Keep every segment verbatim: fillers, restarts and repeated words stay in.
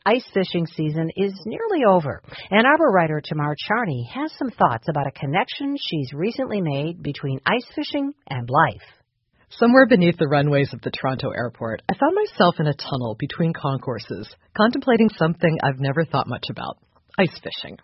Ice fishing season is nearly over. Ann Arbor writer Tamar Charney has some thoughts about a connection she's recently made between ice fishing and life. Somewhere beneath the runways of the Toronto airport, I found myself in a tunnel between concourses, contemplating something I've never thought much about: ice fishing.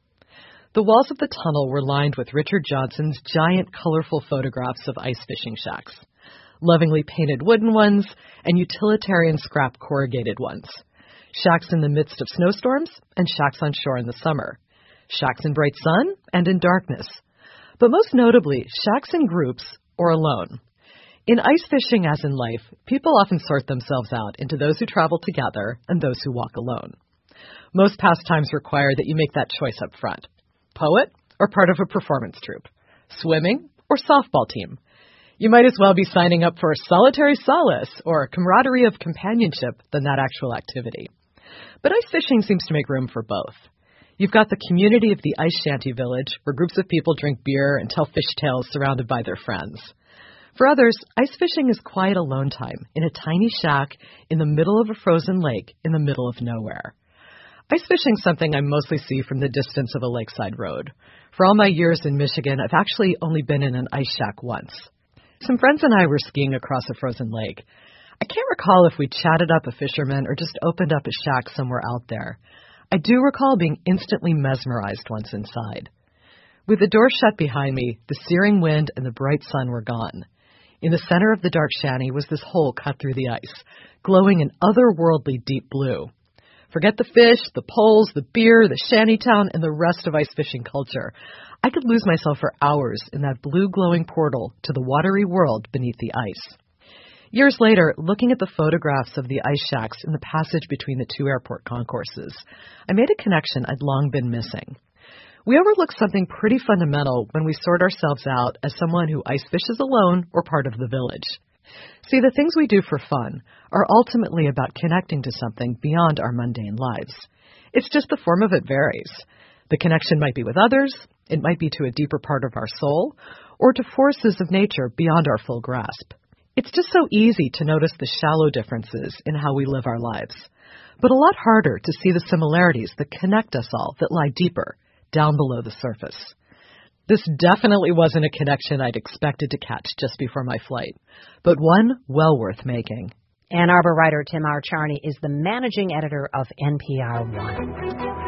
The walls of the tunnel were lined with Richard Johnson's giant, colorful photographs of ice fishing shacks, lovingly painted wooden ones and utilitarian scrap corrugated ones. Shacks in the midst of snowstorms and shacks on shore in the summer. Shacks in bright sun and in darkness. But most notably, shacks in groups or alone. In ice fishing, as in life, people often sort themselves out into those who travel together and those who walk alone. Most pastimes require that you make that choice up front. Poet or part of a performance troupe. Swimming or softball team. You might as well be signing up for solitary solace or camaraderie of companionship than that actual activity. But ice fishing seems to make room for both. You've got the community of the ice shanty village, where groups of people drink beer and tell fish tales surrounded by their friends. For others, ice fishing is quiet alone time in a tiny shack in the middle of a frozen lake in the middle of nowhere. Ice fishing is something I mostly see from the distance of a lakeside road. For all my years in Michigan, I've actually only been in an ice shack once. Some friends and I were skiing across a frozen lake. I can't recall if we chatted up a fisherman or just opened up a shack somewhere out there. I do recall being instantly mesmerized once inside. With the door shut behind me, the searing wind and the bright sun were gone. In the center of the dark shanty was this hole cut through the ice, glowing an otherworldly deep blue. Forget the fish, the poles, the beer, the shantytown, and the rest of ice fishing culture. I could lose myself for hours in that blue glowing portal to the watery world beneath the ice. Years later, looking at the photographs of the ice shacks in the passage between the two airport concourses, I made a connection I'd long been missing. We overlook something pretty fundamental when we sort ourselves out as someone who ice fishes alone or part of the village. See, the things we do for fun are ultimately about connecting to something beyond our mundane lives. It's just the form of it varies. The connection might be with others, it might be to a deeper part of our soul, or to forces of nature beyond our full grasp. It's just so easy to notice the shallow differences in how we live our lives, but a lot harder to see the similarities that connect us all that lie deeper, down below the surface. This definitely wasn't a connection I'd expected to catch just before my flight, but one well worth making. Ann Arbor writer Tamar Charney is the managing editor of N P R One.